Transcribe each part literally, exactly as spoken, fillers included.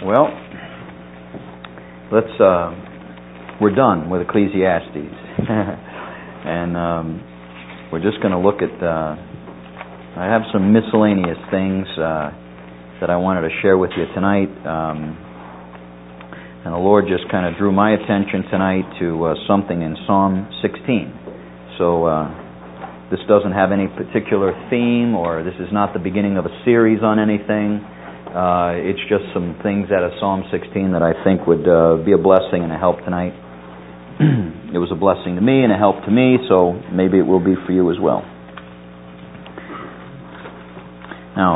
Well, let's. Uh, we're done with Ecclesiastes, and um, we're just going to look at. Uh, I have some miscellaneous things uh, that I wanted to share with you tonight, um, and the Lord just kind of drew my attention tonight to uh, something in Psalm sixteen. So uh, this doesn't have any particular theme, or this is not the beginning of a series on anything. Uh, it's just some things out of Psalm sixteen that I think would uh, be a blessing and a help tonight. It was a blessing to me and a help to me, so maybe it will be for you as well. Now,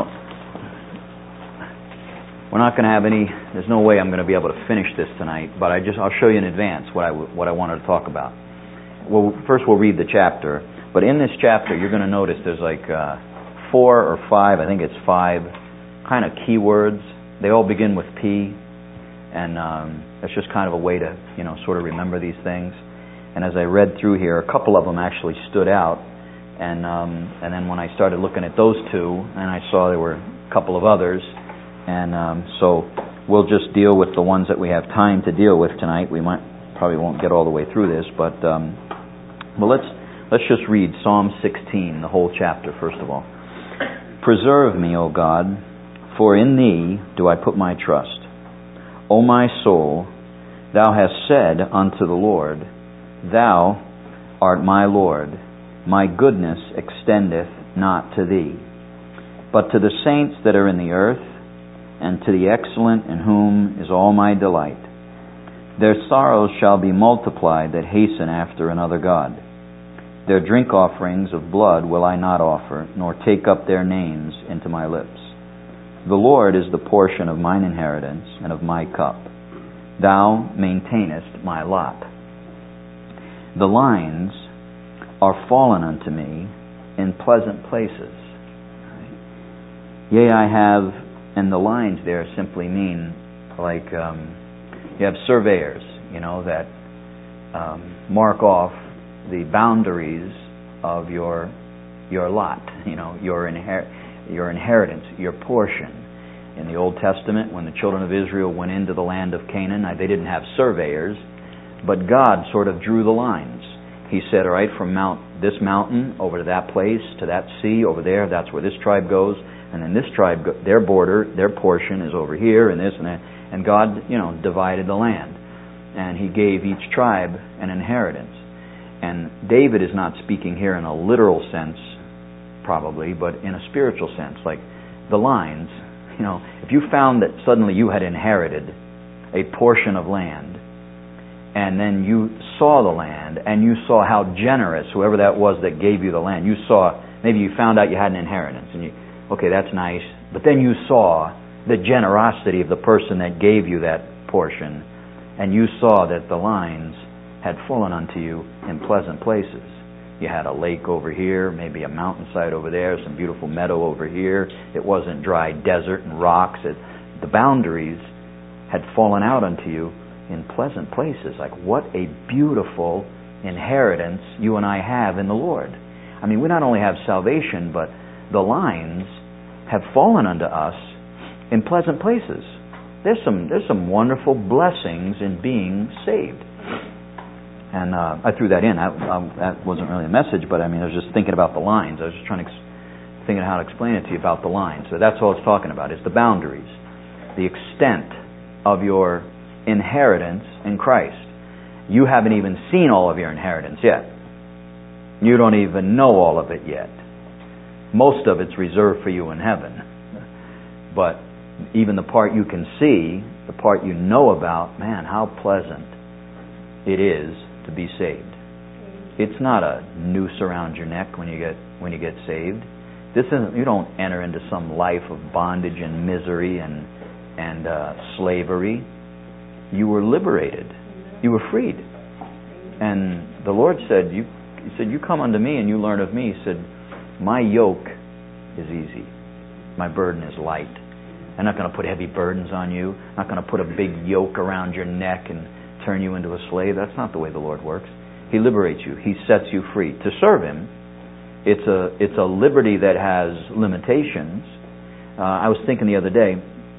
we're not going to have any. There's no way I'm going to be able to finish this tonight, but I just I'll show you in advance what I what I wanted to talk about. Well, first we'll read the chapter, but in this chapter you're going to notice there's like uh, four or five. I think it's five. Kind of keywords. They all begin with P, and um, that's just kind of a way to, you know, sort of remember these things. And as I read through here, a couple of them actually stood out, and um, and then when I started looking at those two, and I saw there were a couple of others, and um, so we'll just deal with the ones that we have time to deal with tonight. We might probably won't get all the way through this, but um, well, let's let's just read Psalm sixteen, the whole chapter first of all. Preserve me, O God, for in Thee do I put my trust. O my soul, Thou hast said unto the Lord, Thou art my Lord, my goodness extendeth not to Thee, but to the saints that are in the earth, and to the excellent in whom is all my delight. Their sorrows shall be multiplied that hasten after another God. Their drink offerings of blood will I not offer, nor take up their names into my lips. The Lord is the portion of mine inheritance and of my cup. Thou maintainest my lot. The lines are fallen unto me in pleasant places. Yea, I have, and the lines there simply mean like um, you have surveyors, you know, that um, mark off the boundaries of your your lot, you know, your inher- your inheritance, your portion. In the Old Testament, when the children of Israel went into the land of Canaan, they didn't have surveyors, but God sort of drew the lines. He said, all right, from mount this mountain over to that place, to that sea over there, that's where this tribe goes, and then this tribe, their border, their portion is over here, and this and that. And God, you know, divided the land. And He gave each tribe an inheritance. And David is not speaking here in a literal sense, probably, but in a spiritual sense, like the lines. You know, if you found that suddenly you had inherited a portion of land, and then you saw the land, and you saw how generous whoever that was that gave you the land, you saw, maybe you found out you had an inheritance, and you, okay, that's nice, but then you saw the generosity of the person that gave you that portion, and you saw that the lines had fallen unto you in pleasant places. You had a lake over here, maybe a mountainside over there, some beautiful meadow over here. It wasn't dry desert and rocks. It, the boundaries had fallen out unto you in pleasant places. Like, what a beautiful inheritance you and I have in the Lord. I mean, we not only have salvation, but the lines have fallen unto us in pleasant places. There's some there's some wonderful blessings in being saved. And uh, I threw that in. I, I, that wasn't really a message, but I mean, I was just thinking about the lines. I was just trying to ex- thinking how to explain it to you about the lines. So that's all it's talking about, is the boundaries, the extent of your inheritance in Christ. You haven't even seen all of your inheritance yet. You don't even know all of it yet. Most of it's reserved for you in heaven. But even the part you can see, the part you know about, man, how pleasant it is to be saved. It's not a noose around your neck when you get when you get saved. This isn't. You don't enter into some life of bondage and misery and and uh, slavery. You were liberated. You were freed. And the Lord said, "You." He said, "You come unto me and you learn of me." He said, "My yoke is easy. My burden is light." I'm not going to put heavy burdens on you. I'm not going to put a big yoke around your neck and turn you into a slave. That's not the way the Lord works. He liberates you. He sets you free. To serve Him, it's a it's a liberty that has limitations. Uh, I was thinking the other day,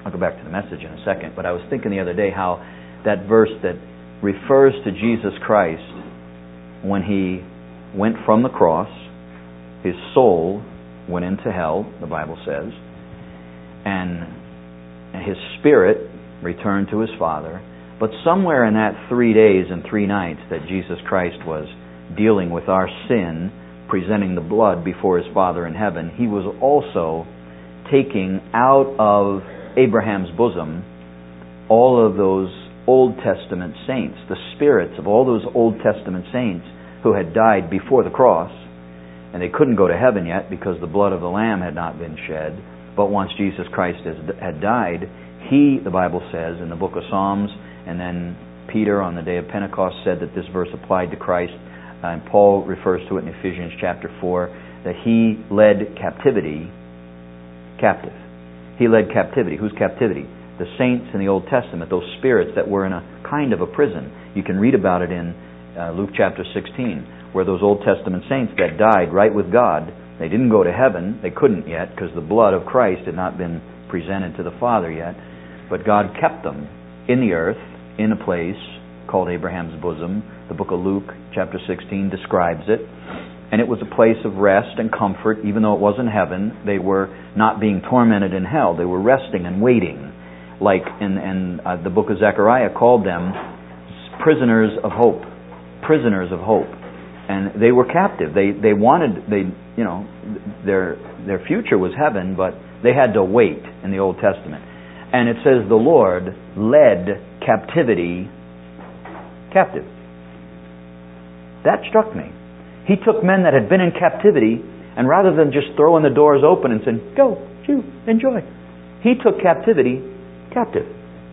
I'll go back to the message in a second, but I was thinking the other day how that verse that refers to Jesus Christ when He went from the cross, His soul went into hell, the Bible says, and His spirit returned to His Father. But somewhere in that three days and three nights that Jesus Christ was dealing with our sin, presenting the blood before His Father in heaven, He was also taking out of Abraham's bosom all of those Old Testament saints, the spirits of all those Old Testament saints who had died before the cross, and they couldn't go to heaven yet because the blood of the Lamb had not been shed. But once Jesus Christ had died, He, the Bible says in the book of Psalms, and then Peter on the day of Pentecost said that this verse applied to Christ, uh, and Paul refers to it in Ephesians chapter four, that He led captivity captive. He led captivity. Whose captivity? The saints in the Old Testament, those spirits that were in a kind of a prison. You can read about it in uh, Luke chapter sixteen, where those Old Testament saints that died right with God, they didn't go to heaven. They couldn't yet because the blood of Christ had not been presented to the Father yet. But God kept them in the earth, in a place called Abraham's bosom. The book of Luke chapter sixteen describes it. And it was a place of rest and comfort, even though it wasn't heaven. They were not being tormented in hell. They were resting and waiting. Like in, in uh, the book of Zechariah called them prisoners of hope. Prisoners of hope. And they were captive. They they wanted, they you know, their their future was heaven, but they had to wait in the Old Testament. And it says the Lord led captivity captive. That struck me. He took men that had been in captivity, and rather than just throwing the doors open and saying, go, you, enjoy, He took captivity captive.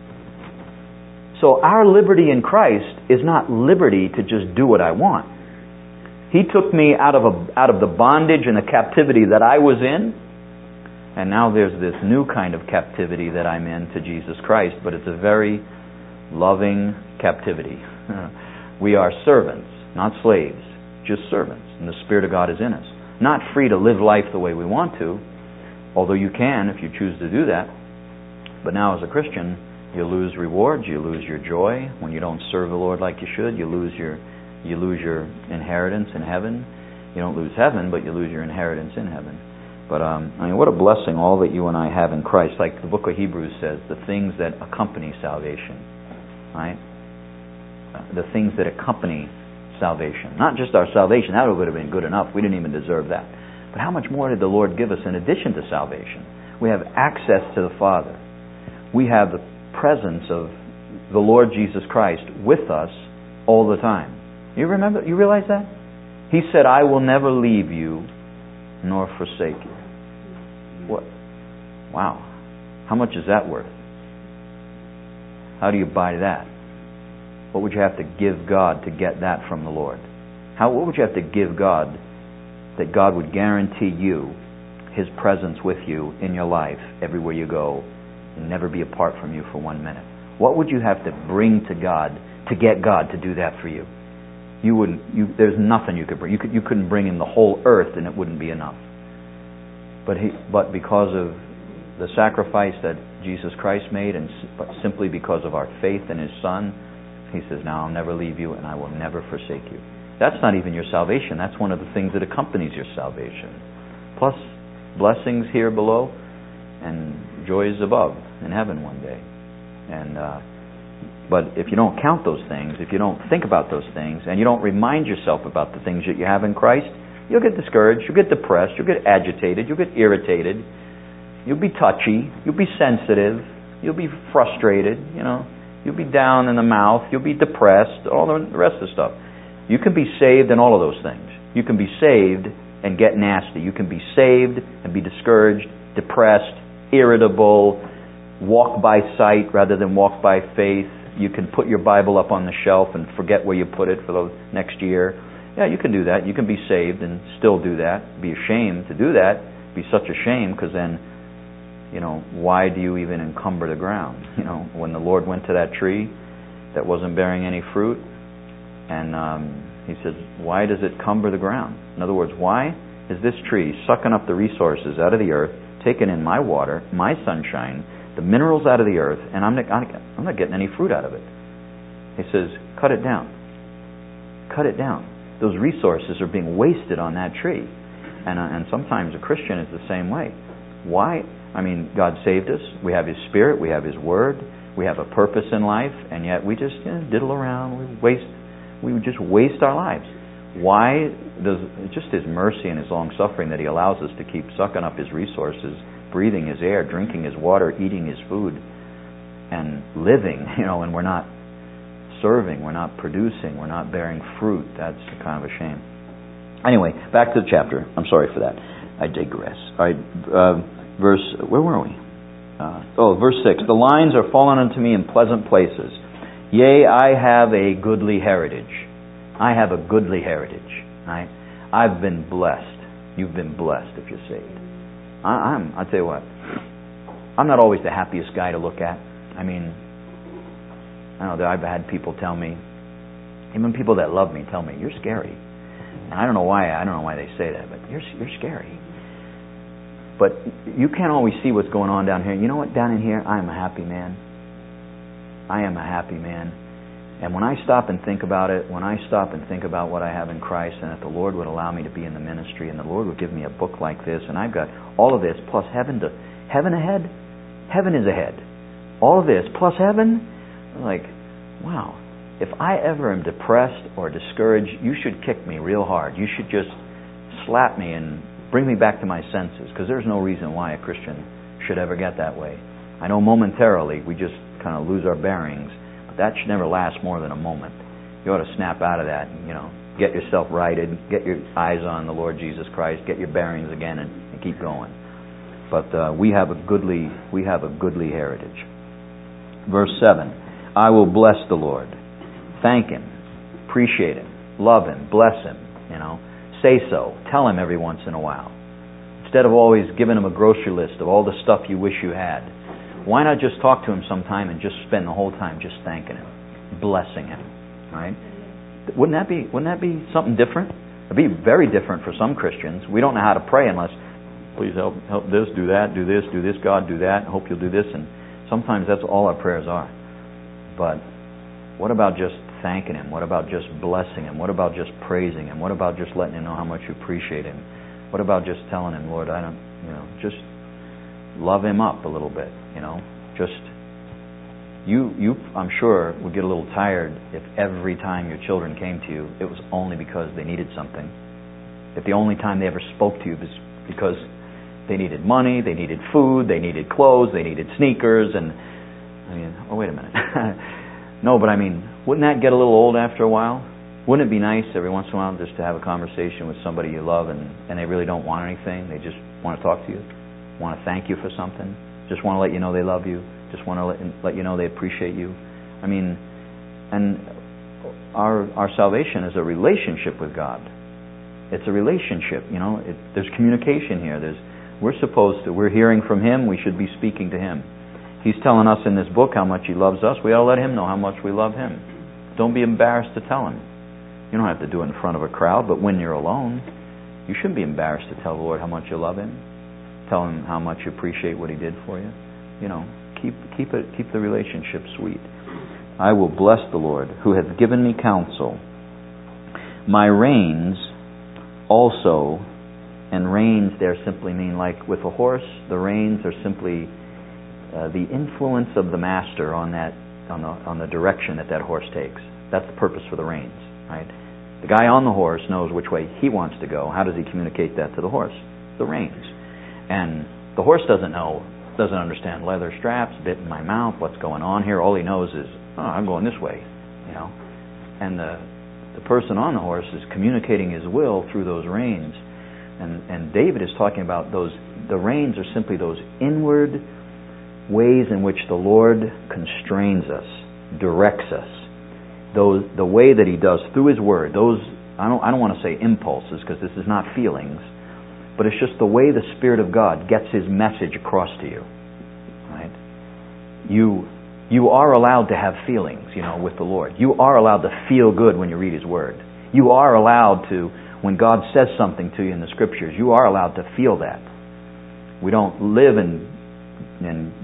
So our liberty in Christ is not liberty to just do what I want. He took me out of a, out of the bondage and the captivity that I was in, and now there's this new kind of captivity that I'm in to Jesus Christ, but it's a very loving captivity. We are servants, not slaves, just servants, and the Spirit of God is in us. Not free to live life the way we want to, although you can if you choose to do that. But now as a Christian, you lose rewards, you lose your joy. When you don't serve the Lord like you should, you lose your you lose your inheritance in heaven. You don't lose heaven, but you lose your inheritance in heaven. But um, I mean, what a blessing all that you and I have in Christ. Like the book of Hebrews says, the things that accompany salvation, right? The things that accompany salvation. Not just our salvation, that would have been good enough. We didn't even deserve that. But how much more did the Lord give us in addition to salvation? We have access to the Father. We have the presence of the Lord Jesus Christ with us all the time. You remember? You realize that? He said, I will never leave you nor forsake you. What? Wow. How much is that worth? How do you buy that? What would you have to give God to get that from the Lord? How? What would you have to give God that God would guarantee you His presence with you in your life everywhere you go and never be apart from you for one minute? What would you have to bring to God to get God to do that for you? You wouldn't. You, there's nothing you could bring. You could. You couldn't bring in the whole earth, and it wouldn't be enough. But he. But because of the sacrifice that Jesus Christ made, and but simply because of our faith in His Son, He says, "Now I'll never leave you, and I will never forsake you." That's not even your salvation. That's one of the things that accompanies your salvation. Plus blessings here below, and joys above in heaven one day. And. Uh, But if you don't count those things, if you don't think about those things, and you don't remind yourself about the things that you have in Christ, you'll get discouraged, you'll get depressed, you'll get agitated, you'll get irritated, you'll be touchy, you'll be sensitive, you'll be frustrated, you know, you'll be down in the mouth, you'll be depressed, all the rest of the stuff. You can be saved in all of those things. You can be saved and get nasty. You can be saved and be discouraged, depressed, irritable, walk by sight rather than walk by faith. You can put your Bible up on the shelf and forget where you put it for the next year. Yeah, you can do that. You can be saved and still do that. Be ashamed to do that. Be such a shame, because then, you know, why do you even encumber the ground? You know, when the Lord went to that tree that wasn't bearing any fruit, and um, He says, why does it cumber the ground? In other words, why is this tree sucking up the resources out of the earth, taking in my water, my sunshine, the minerals out of the earth, and I'm not, I'm not getting any fruit out of it. He says, cut it down. Cut it down. Those resources are being wasted on that tree. And, uh, and sometimes a Christian is the same way. Why? I mean, God saved us. We have His Spirit. We have His Word. We have a purpose in life. And yet we just you know, diddle around. We waste. We just waste our lives. Why? Does it's just His mercy and His long suffering that He allows us to keep sucking up His resources, breathing His air, drinking His water, eating His food, and living. You know, and we're not serving, we're not producing, we're not bearing fruit. That's kind of a shame. Anyway, back to the chapter. I'm sorry for that. I digress. All right, uh, verse, where were we? Uh, oh, verse six. The lines are fallen unto me in pleasant places. Yea, I have a goodly heritage. I have a goodly heritage. Right? I've been blessed. You've been blessed if you're saved. I, I'm, I'll tell you what, I'm not always the happiest guy to look at. I mean, I know that I've had people tell me, even people that love me tell me, you're scary. And I don't know why, I don't know why they say that, but you're you're scary. But you can't always see what's going on down here. You know what? Down in here, I am a happy man. I am a happy man. And when I stop and think about it, when I stop and think about what I have in Christ, and that the Lord would allow me to be in the ministry, and the Lord would give me a book like this, and I've got all of this, plus heaven to heaven ahead. Heaven is ahead. All of this, plus heaven. Like, wow. If I ever am depressed or discouraged, you should kick me real hard. You should just slap me and bring me back to my senses, because there's no reason why a Christian should ever get that way. I know momentarily we just kind of lose our bearings, but that should never last more than a moment. You ought to snap out of that and, you know, get yourself righted, get your eyes on the Lord Jesus Christ, get your bearings again, and, and keep going. But uh, we have a goodly, we have a goodly heritage. Verse seven, I will bless the Lord. Thank Him, appreciate Him, love Him, bless Him, you know. Say so. Tell Him every once in a while. Instead of always giving Him a grocery list of all the stuff you wish you had, why not just talk to Him sometime and just spend the whole time just thanking Him, blessing Him, right? Wouldn't that be, wouldn't that be something different? It'd be very different for some Christians. We don't know how to pray unless, please help, help this, do that, do this, do this, God, do that, hope you'll do this, and sometimes that's all our prayers are. But what about just thanking Him? What about just blessing Him? What about just praising Him? What about just letting Him know how much you appreciate Him? What about just telling Him, Lord, I don't, you know, just love Him up a little bit, you know? Just, you, you, I'm sure, would get a little tired if every time your children came to you, it was only because they needed something. If the only time they ever spoke to you was because they needed money, they needed food, they needed clothes, they needed sneakers, and, I mean, oh, wait a minute. No, but I mean, wouldn't that get a little old after a while? Wouldn't it be nice every once in a while just to have a conversation with somebody you love and, and they really don't want anything? They just want to talk to you, want to thank you for something, just want to let you know they love you, just want to let, let you know they appreciate you. I mean, and our our salvation is a relationship with God. It's a relationship, you know. It, there's communication here. There's we're supposed to, we're hearing from Him, we should be speaking to Him. He's telling us in this book how much He loves us. We ought to let Him know how much we love Him. Don't be embarrassed to tell Him. You don't have to do it in front of a crowd, but when you're alone, you shouldn't be embarrassed to tell the Lord how much you love Him. Tell Him how much you appreciate what He did for you. You know, keep keep it keep the relationship sweet. I will bless the Lord, who hath given me counsel. My reins also, and reins there simply mean, like with a horse, the reins are simply Uh, the influence of the master on that, on the on the direction that that horse takes. That's the purpose for the reins, right? The guy on the horse knows which way he wants to go. How does he communicate that to the horse? The reins. And the horse doesn't know, doesn't understand leather straps, bit in my mouth, what's going on here. All he knows is, oh, I'm going this way, you know. And the the person on the horse is communicating his will through those reins. And and David is talking about those. The reins are simply those inward ways in which the Lord constrains us, directs us. Those, the way that He does through His Word, those, I don't, I don't want to say impulses, because this is not feelings, but it's just the way the Spirit of God gets His message across to you. Right? You, you are allowed to have feelings, you know, with the Lord. You are allowed to feel good when you read His Word. You are allowed to, when God says something to you in the Scriptures, you are allowed to feel that. We don't live in and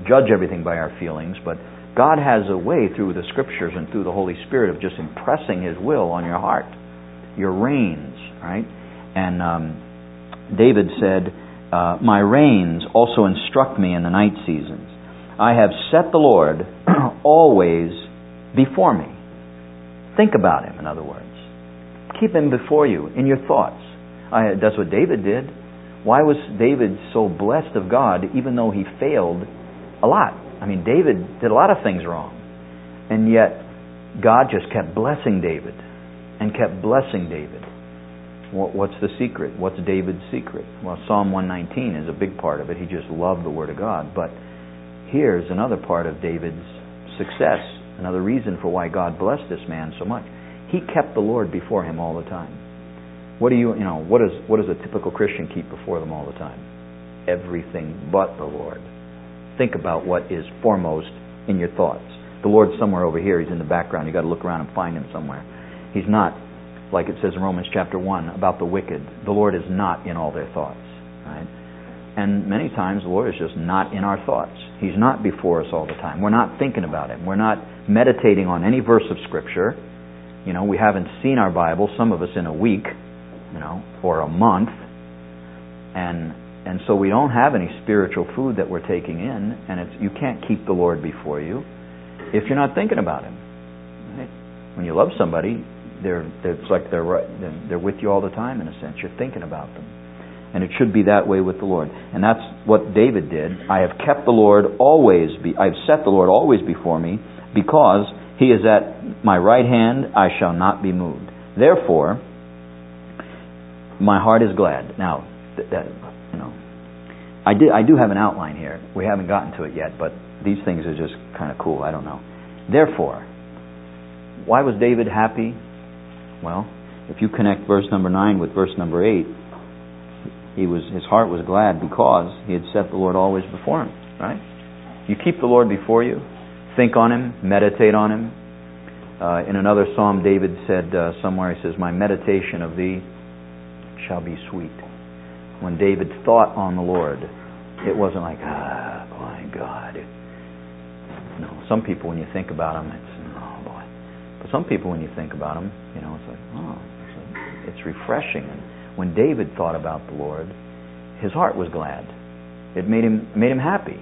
judge everything by our feelings, but God has a way through the Scriptures and through the Holy Spirit of just impressing His will on your heart, your reins, right? And um, David said, uh, my reins also instruct me in the night seasons. I have set the Lord always before me. Think about Him, in other words. Keep Him before you in your thoughts. I, that's what David did. Why was David so blessed of God even though he failed a lot? I mean, David did a lot of things wrong. And yet, God just kept blessing David and kept blessing David. What's the secret? What's David's secret? Well, Psalm one nineteen is a big part of it. He just loved the Word of God. But here's another part of David's success, another reason for why God blessed this man so much. He kept the Lord before him all the time. What do you, you know, what does what does a typical Christian keep before them all the time? Everything but the Lord. Think about what is foremost in your thoughts. The Lord's somewhere over here. He's in the background. You've got to look around and find Him somewhere. He's not, like it says in Romans chapter one, about the wicked. The Lord is not in all their thoughts. Right? And many times the Lord is just not in our thoughts. He's not before us all the time. We're not thinking about Him. We're not meditating on any verse of Scripture. You know, we haven't seen our Bible, some of us in a week, you know, or a month. And and so we don't have any spiritual food that we're taking in, and it's, you can't keep the Lord before you if you're not thinking about Him. Right? When you love somebody, they're, they're it's like they're right, they're with you all the time in a sense. You're thinking about them. And it should be that way with the Lord. And that's what David did. I have kept the Lord always be I've set the Lord always before me, because He is at my right hand, I shall not be moved. Therefore, my heart is glad. Now, th- that, you know, I did. I do have an outline here. We haven't gotten to it yet, but these things are just kind of cool. I don't know. Therefore, why was David happy? Well, if you connect verse number nine with verse number eight, he was his heart was glad because he had set the Lord always before him. Right? You keep the Lord before you. Think on Him. Meditate on Him. Uh, in another psalm, David said uh, somewhere, he says, my meditation of Thee shall be sweet. When David thought on the Lord, it wasn't like, ah, my God. No, some people, when you think about them, it's, oh boy. But some people, when you think about them, you know, it's like, oh, it's, like, it's refreshing. And when David thought about the Lord, his heart was glad. It made him made him happy.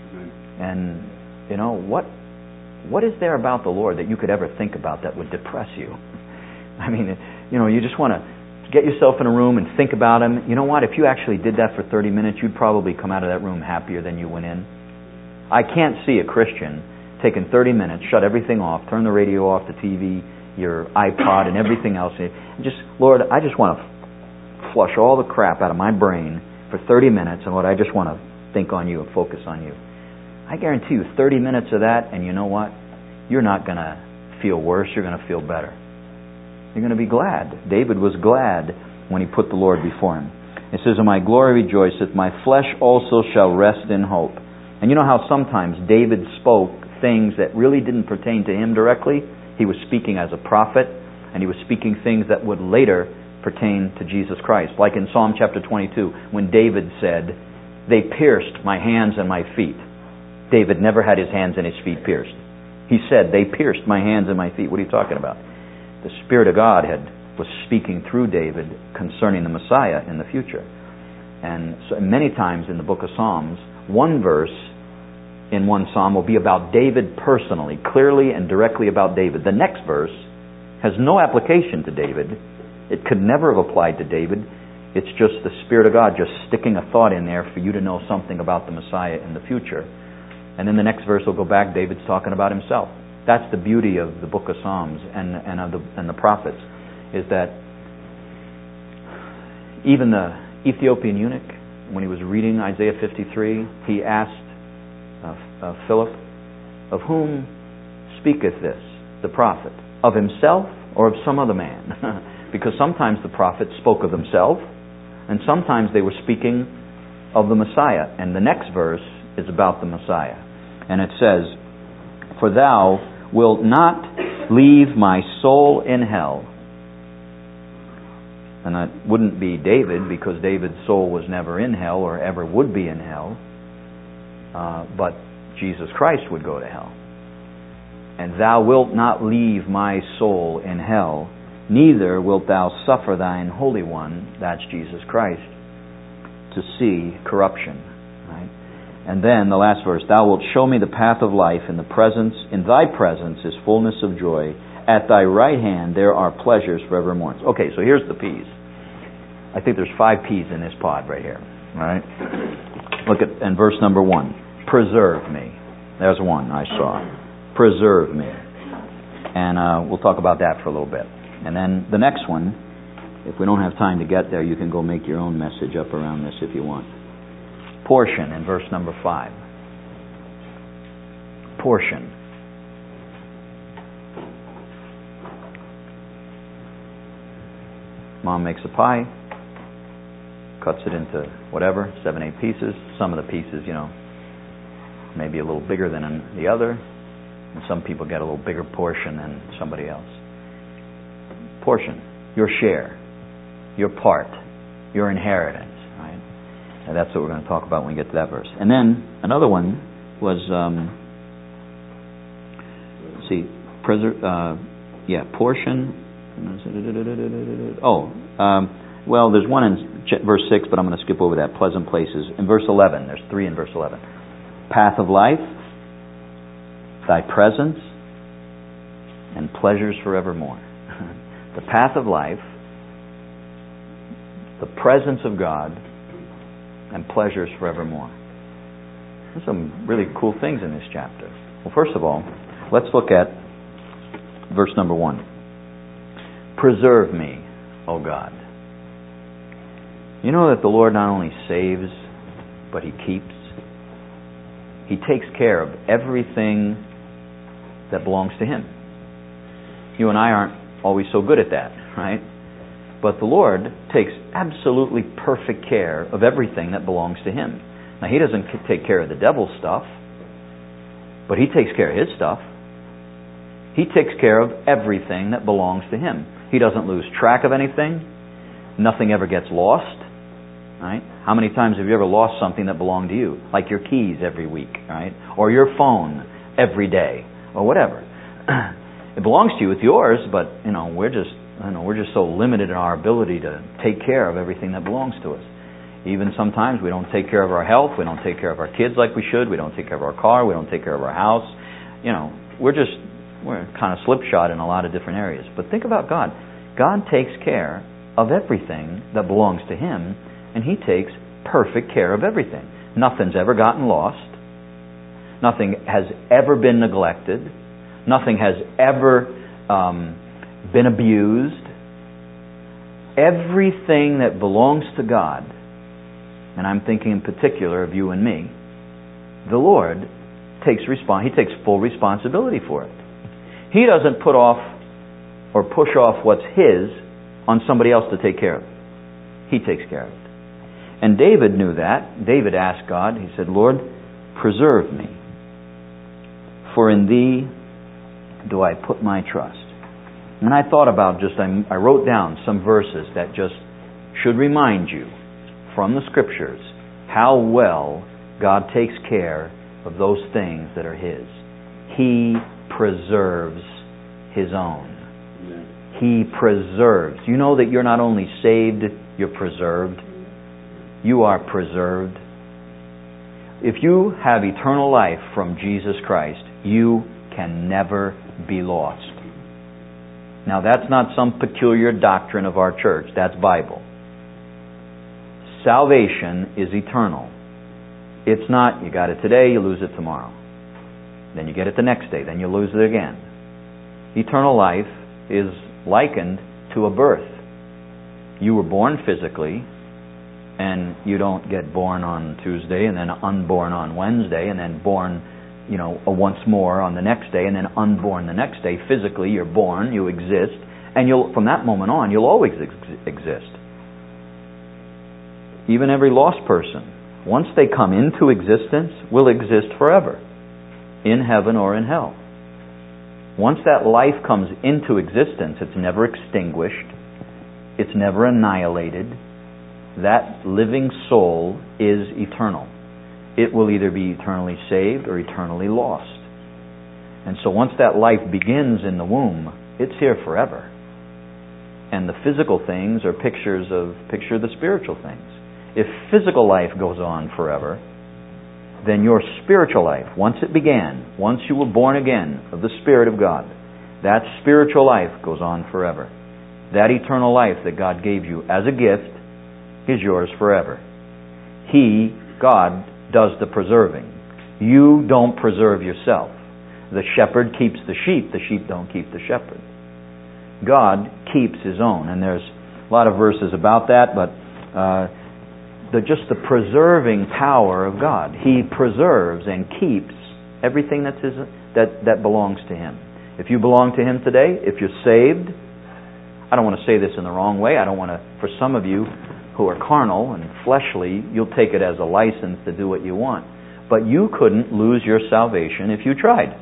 And you know what? What is there about the Lord that you could ever think about that would depress you? I mean, you know, you just want to get yourself in a room and think about Him. You know what? If you actually did that for thirty minutes, you'd probably come out of that room happier than you went in. I can't see a Christian taking thirty minutes, shut everything off, turn the radio off, the T V, your iPod, and everything else. And just, Lord, I just want to flush all the crap out of my brain for thirty minutes, and Lord, I just want to think on You and focus on You. I guarantee you, thirty minutes of that, and you know what? You're not going to feel worse. You're going to feel better. You're going to be glad. David was glad when he put the Lord before him. It says, "And my glory rejoiceth, my flesh also shall rest in hope." And you know how sometimes David spoke things that really didn't pertain to him directly? He was speaking as a prophet, and he was speaking things that would later pertain to Jesus Christ. Like in Psalm chapter twenty-two, when David said, "They pierced my hands and my feet." David never had his hands and his feet pierced. He said, "They pierced my hands and my feet." What are you talking about? The Spirit of God had was speaking through David concerning the Messiah in the future. And so many times in the book of Psalms, one verse in one psalm will be about David personally, clearly and directly about David. The next verse has no application to David. It could never have applied to David. It's just the Spirit of God just sticking a thought in there for you to know something about the Messiah in the future. And then the next verse will go back, David's talking about himself. That's the beauty of the book of Psalms and, and, of the, and the prophets, is that even the Ethiopian eunuch, when he was reading Isaiah fifty-three, he asked uh, uh, Philip, "Of whom speaketh this, the prophet? Of himself or of some other man?" Because sometimes the prophets spoke of themselves, and sometimes they were speaking of the Messiah. And the next verse is about the Messiah. And it says, "For thou wilt not leave my soul in hell." And that wouldn't be David, because David's soul was never in hell or ever would be in hell. Uh, but Jesus Christ would go to hell. And thou wilt not leave my soul in hell, neither wilt thou suffer thine Holy One, that's Jesus Christ, to see corruption. Right? And then the last verse, thou wilt show me the path of life, in the presence, in thy presence is fullness of joy. At thy right hand there are pleasures forevermore. Okay, so here's the P's. I think there's five P's in this pod right here. All right? Look at and verse number one. Preserve me. There's one I saw. Preserve me. And uh, we'll talk about that for a little bit. And then the next one, if we don't have time to get there, you can go make your own message up around this if you want. Portion in verse number five. Portion. Mom makes a pie, cuts it into whatever, seven, eight pieces. Some of the pieces, you know, maybe a little bigger than the other. And some people get a little bigger portion than somebody else. Portion. Your share. Your part. Your inheritance. Right? And that's what we're going to talk about when we get to that verse. And then another one was, um, let's see, preser- uh, yeah, portion. Oh, um, well, there's one in verse six, but I'm going to skip over that. Pleasant places. In verse eleven, there's three in verse eleven. Path of life, thy presence, and pleasures forevermore. The path of life, the presence of God, and pleasures forevermore. There's some really cool things in this chapter. Well, first of all, let's look at verse number one. Preserve me, O God. You know that the Lord not only saves, but He keeps. He takes care of everything that belongs to Him. You and I aren't always so good at that, right? But the Lord takes absolutely perfect care of everything that belongs to Him. Now, He doesn't take care of the devil's stuff, but He takes care of His stuff. He takes care of everything that belongs to Him. He doesn't lose track of anything. Nothing ever gets lost. Right? How many times have you ever lost something that belonged to you? Like your keys every week, right? Or your phone every day, or whatever. It belongs to you, it's yours, but you know, we're just you know, we're just so limited in our ability to take care of everything that belongs to us. Even sometimes we don't take care of our health, we don't take care of our kids like we should, we don't take care of our car, we don't take care of our house. You know, we're just we're kind of slipshod in a lot of different areas. But think about God. God takes care of everything that belongs to Him, and He takes perfect care of everything. Nothing's ever gotten lost. Nothing has ever been neglected. Nothing has ever um, been abused. Everything that belongs to God, and I'm thinking in particular of you and me, the Lord takes respons- He takes full responsibility for it. He doesn't put off or push off what's His on somebody else to take care of. He takes care of it. And David knew that. David asked God, he said, Lord, preserve me, for in Thee do I put my trust. And I thought about just, I wrote down some verses that just should remind you from the Scriptures how well God takes care of those things that are His. He preserves His own. He preserves. You know that you're not only saved, you're preserved. You are preserved. If you have eternal life from Jesus Christ, you can never be lost. Now, that's not some peculiar doctrine of our church. That's Bible. Salvation is eternal. It's not, you got it today, you lose it tomorrow. Then you get it the next day, then you lose it again. Eternal life is likened to a birth. You were born physically, and you don't get born on Tuesday and then unborn on Wednesday and then born, you know, once more on the next day and then unborn the next day. Physically, you're born, you exist, and you'll from that moment on, you'll always ex- exist. Even every lost person, once they come into existence, will exist forever, in heaven or in hell. Once that life comes into existence, it's never extinguished, it's never annihilated. That living soul is eternal. it will either be eternally saved or eternally lost. And so once that life begins in the womb, it's here forever. And the physical things are pictures of picture of the spiritual things. If physical life goes on forever, then your spiritual life, once it began, once you were born again of the Spirit of God, that spiritual life goes on forever. That eternal life that God gave you as a gift is yours forever. He, God, does the preserving. You don't preserve yourself. The shepherd keeps the sheep. The sheep don't keep the shepherd. God keeps His own. And there's a lot of verses about that, but uh, the, just the preserving power of God. He preserves and keeps everything that's his, that, that belongs to Him. If you belong to Him today, if you're saved, I don't want to say this in the wrong way. I don't want to, for some of you who are carnal and fleshly, you'll take it as a license to do what you want. But you couldn't lose your salvation if you tried.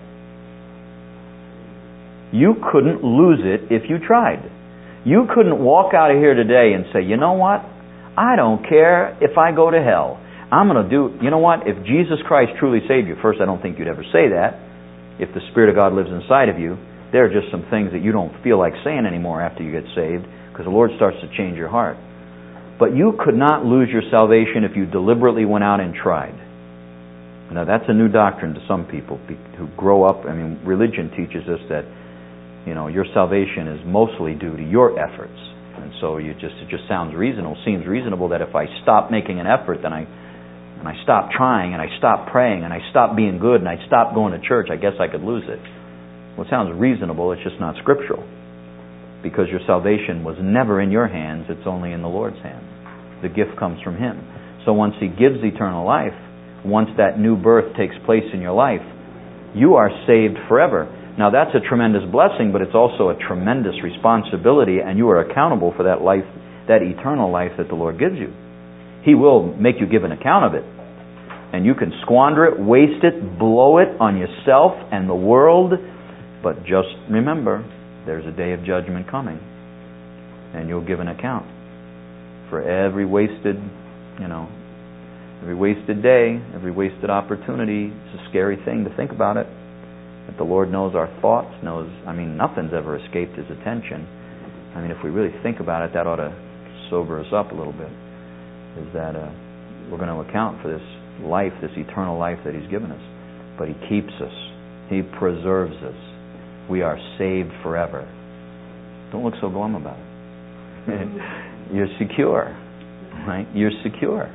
You couldn't lose it if you tried. You couldn't walk out of here today and say, you know what? I don't care if I go to hell. I'm going to do, you know what? If Jesus Christ truly saved you, first, I don't think you'd ever say that. If the Spirit of God lives inside of you, there are just some things that you don't feel like saying anymore after you get saved, because the Lord starts to change your heart. But you could not lose your salvation if you deliberately went out and tried. Now, that's a new doctrine to some people who grow up. I mean, religion teaches us that, you know, your salvation is mostly due to your efforts. And so you just it just sounds reasonable, seems reasonable that if I stop making an effort, then I and I stop trying, and I stop praying, and I stop being good, and I stop going to church, I guess I could lose it. Well, it sounds reasonable, it's just not scriptural. Because your salvation was never in your hands, it's only in the Lord's hands. The gift comes from Him. So once He gives eternal life, once that new birth takes place in your life, you are saved forever. Now that's a tremendous blessing, but it's also a tremendous responsibility, and you are accountable for that life, that eternal life that the Lord gives you. He will make you give an account of it. And you can squander it, waste it, blow it on yourself and the world, but just remember, there's a day of judgment coming, and you'll give an account for every wasted, you know, every wasted day, every wasted opportunity. It's a scary thing to think about it. But the Lord knows our thoughts, knows, I mean, nothing's ever escaped His attention. I mean, if we really think about it, that ought to sober us up a little bit, is that uh, we're going to account for this life, this eternal life that He's given us. But He keeps us. He preserves us. We are saved forever. Don't look so glum about it. You're secure, right? You're secure.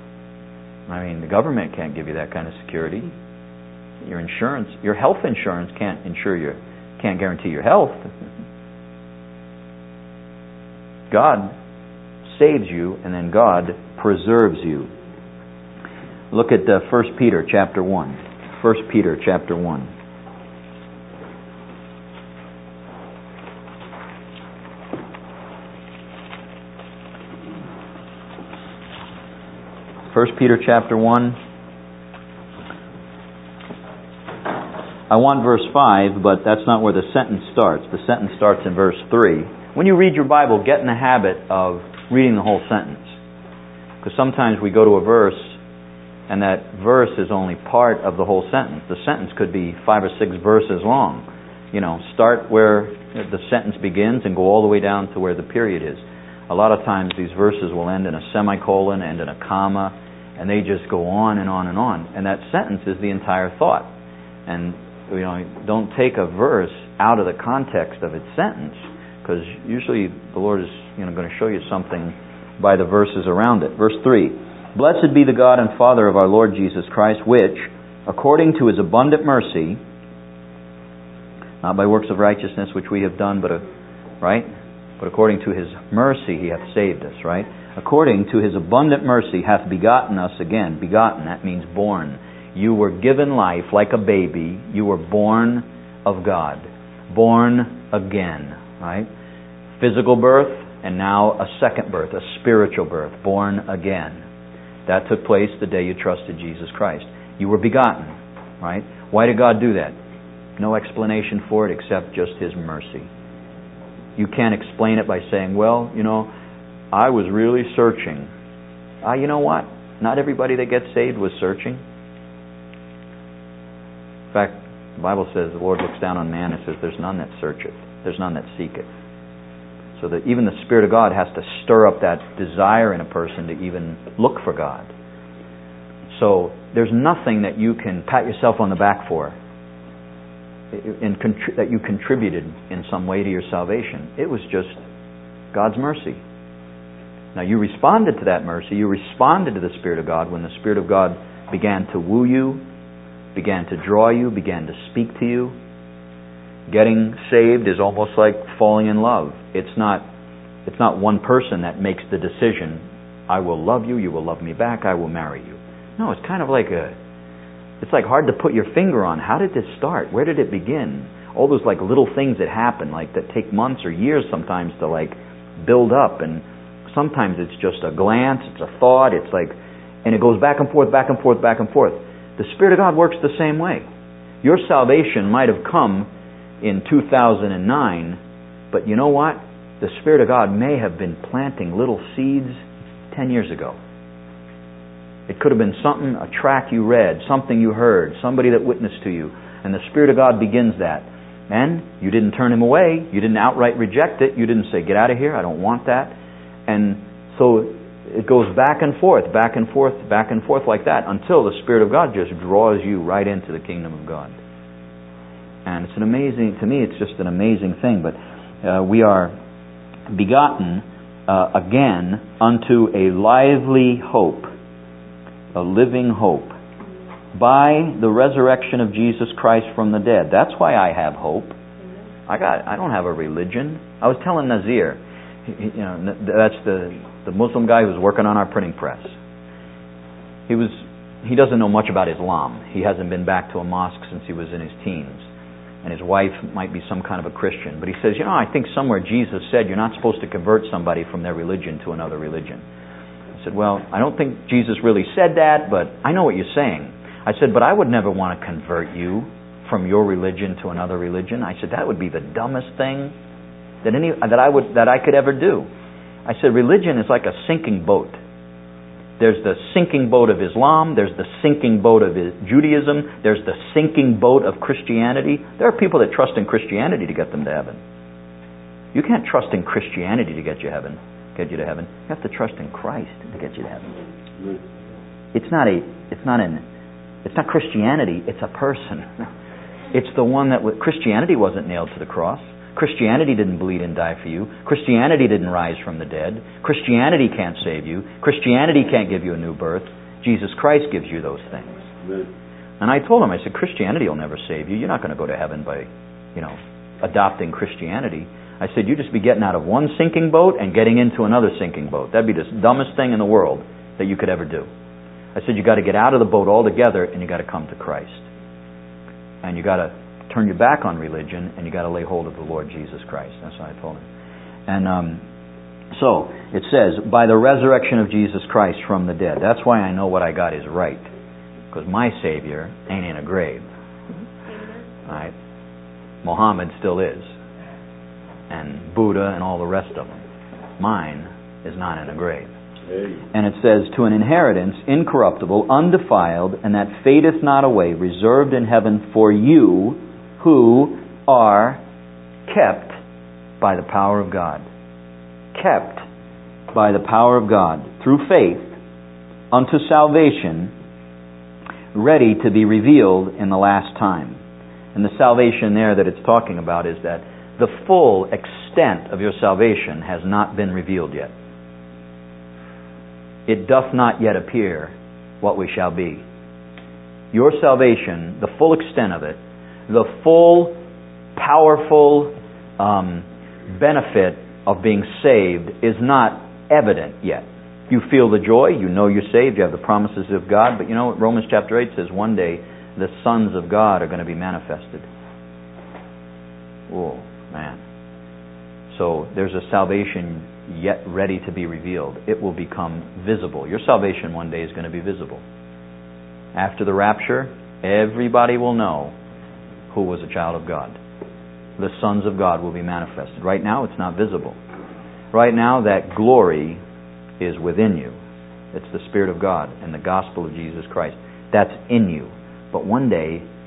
I mean, the government can't give you that kind of security. Your insurance, your health insurance can't insure your, can't guarantee your health. God saves you, and then God preserves you. Look at uh, First Peter chapter one. First Peter chapter one. First Peter chapter one. I want verse five, but that's not where the sentence starts. The sentence starts in verse three. When you read your Bible, get in the habit of reading the whole sentence. Because sometimes we go to a verse, and that verse is only part of the whole sentence. The sentence could be five or six verses long. You know, start where the sentence begins and go all the way down to where the period is. A lot of times these verses will end in a semicolon, end in a comma, and they just go on and on and on. And that sentence is the entire thought. And you know, don't take a verse out of the context of its sentence, because usually the Lord is, you know, going to show you something by the verses around it. Verse three. Blessed be the God and Father of our Lord Jesus Christ, which, according to His abundant mercy, not by works of righteousness which we have done, but, uh, right? But according to His mercy He hath saved us, right? According to His abundant mercy hath begotten us again. Begotten, that means born. You were given life like a baby. You were born of God. Born again, right? Physical birth, and now a second birth, a spiritual birth, born again. That took place the day you trusted Jesus Christ. You were begotten, right? Why did God do that? No explanation for it except just His mercy. You can't explain it by saying, well, you know, I was really searching. Ah, you know what? Not everybody that gets saved was searching. In fact, the Bible says the Lord looks down on man and says, there's none that searcheth, there's none that seeketh. So that even the Spirit of God has to stir up that desire in a person to even look for God. So there's nothing that you can pat yourself on the back for in contri- that you contributed in some way to your salvation. It was just God's mercy. Now you responded to that mercy. You responded to the Spirit of God when the Spirit of God began to woo you, began to draw you, began to speak to you. Getting saved is almost like falling in love. It's not it's not one person that makes the decision, I will love you, you will love me back, I will marry you. No, it's kind of like a it's like hard to put your finger on. How did this start? Where did it begin? All those like little things that happen, like that take months or years sometimes to like build up, and sometimes it's just a glance, it's a thought, it's like, and it goes back and forth, back and forth, back and forth. The Spirit of God works the same way. Your salvation might have come in two thousand nine, but you know what? The Spirit of God may have been planting little seeds ten years ago. It could have been something, a track you read, something you heard, somebody that witnessed to you, and the Spirit of God begins that. And you didn't turn Him away, you didn't outright reject it, you didn't say, get out of here, I don't want that. And so it goes back and forth, back and forth, back and forth like that, until the Spirit of God just draws you right into the kingdom of God. And it's an amazing, to me it's just an amazing thing, but uh, we are begotten uh, again unto a lively hope, a living hope, by the resurrection of Jesus Christ from the dead. That's why I have hope. I got, I don't have a religion. I was telling Nazir, you know, that's the, the Muslim guy who was working on our printing press. He was, he doesn't know much about Islam. He hasn't been back to a mosque since he was in his teens. And his wife might be some kind of a Christian. But he says, you know, I think somewhere Jesus said you're not supposed to convert somebody from their religion to another religion. I said, well, I don't think Jesus really said that, but I know what you're saying. I said, but I would never want to convert you from your religion to another religion. I said, that would be the dumbest thing that any that I would that I could ever do. I said, religion is like a sinking boat. There's the sinking boat of Islam. There's the sinking boat of Judaism. There's the sinking boat of Christianity. There are people that trust in Christianity to get them to heaven. You can't trust in Christianity to get you heaven, get you to heaven. You have to trust in Christ to get you to heaven. It's not a. It's not an. It's not Christianity. It's a person. It's the one that Christianity wasn't nailed to the cross. Christianity didn't bleed and die for you. Christianity didn't rise from the dead. Christianity can't save you. Christianity can't give you a new birth. Jesus Christ gives you those things. Amen. And I told him, I said, Christianity will never save you. You're not going to go to heaven by, you know, adopting Christianity. I said, you just be getting out of one sinking boat and getting into another sinking boat. That'd be the dumbest thing in the world that you could ever do. I said, you got to get out of the boat altogether and you got to come to Christ. And you got to turn your back on religion, and you got to lay hold of the Lord Jesus Christ. That's what I told him. And um, so it says, by the resurrection of Jesus Christ from the dead. That's why I know what I got is right, because my Savior ain't in a grave. All right, Muhammad still is, and Buddha and all the rest of them. Mine is not in a grave. And it says, to an inheritance incorruptible, undefiled, and that fadeth not away, reserved in heaven for you, who are kept by the power of God. Kept by the power of God through faith unto salvation, ready to be revealed in the last time. And the salvation there that it's talking about is that the full extent of your salvation has not been revealed yet. It doth not yet appear what we shall be. Your salvation, the full extent of it, the full, powerful um, benefit of being saved is not evident yet. You feel the joy, you know you're saved, you have the promises of God, but you know what Romans chapter eight says, one day the sons of God are going to be manifested. Oh, man. So there's a salvation yet ready to be revealed. It will become visible. Your salvation one day is going to be visible. After the rapture, everybody will know who was a child of God. The sons of God will be manifested. Right now, it's not visible. Right now, that glory is within you. It's the Spirit of God and the gospel of Jesus Christ. That's in you. But one day,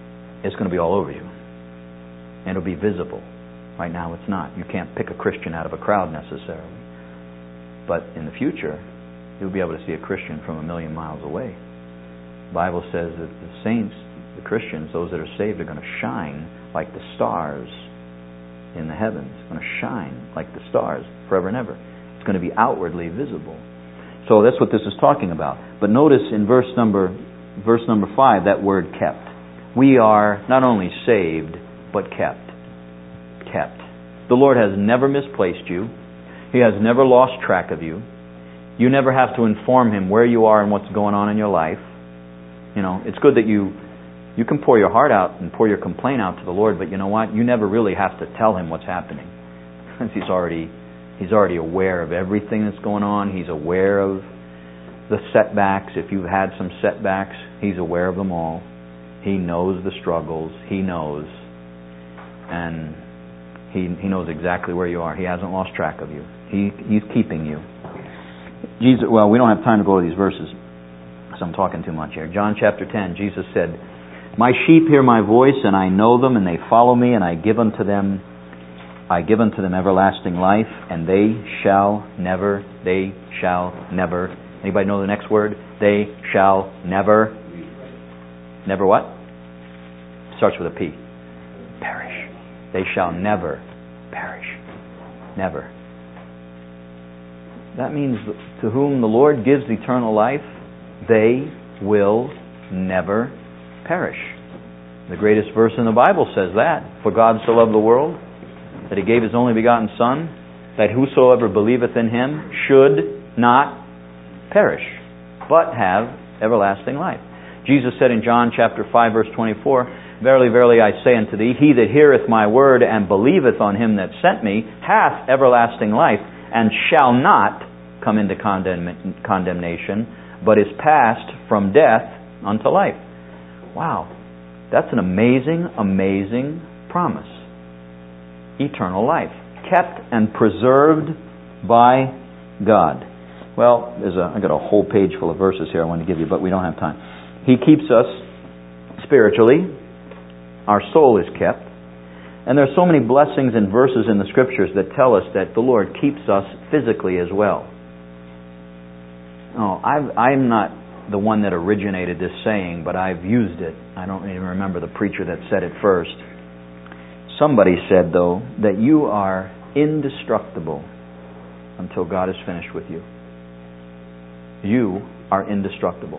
it's going to be all over you. And it'll be visible. Right now it's not. You can't pick a Christian out of a crowd necessarily. But in the future, you'll be able to see a Christian from a million miles away. The Bible says that the saints, the Christians, those that are saved, are going to shine like the stars in the heavens. It's going to shine like the stars forever and ever. It's going to be outwardly visible. So that's what this is talking about. But notice in verse number verse number five, that word kept. We are not only saved, but kept. Kept. The Lord has never misplaced you. He has never lost track of you. You never have to inform Him where you are and what's going on in your life. You know, it's good that you you can pour your heart out and pour your complaint out to the Lord, but you know what? You never really have to tell Him what's happening. He's already He's already aware of everything that's going on. He's aware of the setbacks. If you've had some setbacks, He's aware of them all. He knows the struggles. He knows. And He He knows exactly where you are. He hasn't lost track of you. He He's keeping you. Jesus. Well, we don't have time to go to these verses, so I'm talking too much here. John chapter ten, Jesus said, "My sheep hear my voice, and I know them, and they follow me, and I give unto them I give unto them everlasting life, and they shall never, they shall never." Anybody know the next word? They shall never. Never what? Starts with a P. Perish. They shall never perish. Never. That means to whom the Lord gives eternal life, they will never perish. The greatest verse in the Bible says that. For God so loved the world, that He gave His only begotten Son, that whosoever believeth in Him should not perish, but have everlasting life. Jesus said in John chapter five, verse twenty-four, "Verily, verily, I say unto thee, he that heareth my word and believeth on Him that sent me hath everlasting life, and shall not come into condemn- condemnation, but is passed from death unto life." Wow. That's an amazing, amazing promise. Eternal life. Kept and preserved by God. Well, there's a, I've got a whole page full of verses here I want to give you, but we don't have time. He keeps us spiritually. Our soul is kept. And there are so many blessings and verses in the Scriptures that tell us that the Lord keeps us physically as well. Oh, I've, I'm not the one that originated this saying, but I've used it. I don't even remember the preacher that said it first. Somebody said, though, that you are indestructible until God is finished with you. You are indestructible.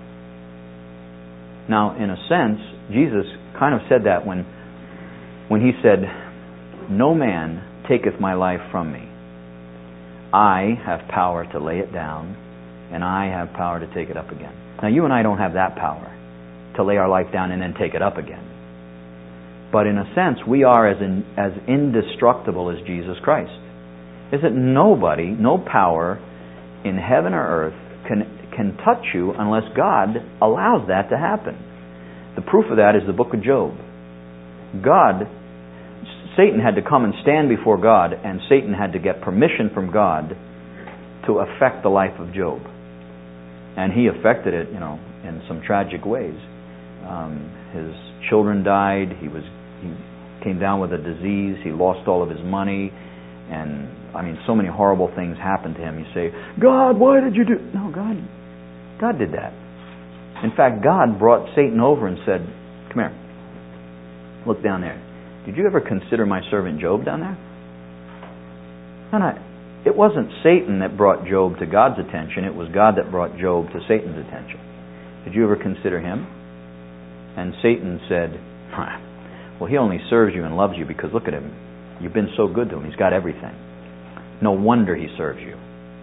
Now, in a sense, Jesus kind of said that when, when He said, "No man taketh my life from me. I have power to lay it down, and I have power to take it up again." Now, you and I don't have that power to lay our life down and then take it up again. But in a sense, we are as in, as indestructible as Jesus Christ. Is that nobody, no power in heaven or earth can can touch you unless God allows that to happen. The proof of that is the book of Job. God, Satan had to come and stand before God, and Satan had to get permission from God to affect the life of Job. And he affected it, you know, in some tragic ways. Um, his children died. He was he came down with a disease. He lost all of his money, and I mean, so many horrible things happened to him. You say, "God, why did you do?" No, God, God did that. In fact, God brought Satan over and said, "Come here. Look down there. Did you ever consider my servant Job down there?" No, no. It wasn't Satan that brought Job to God's attention. It was God that brought Job to Satan's attention. Did you ever consider him? And Satan said, "Well, he only serves you and loves you because look at him. You've been so good to him. He's got everything. No wonder he serves you."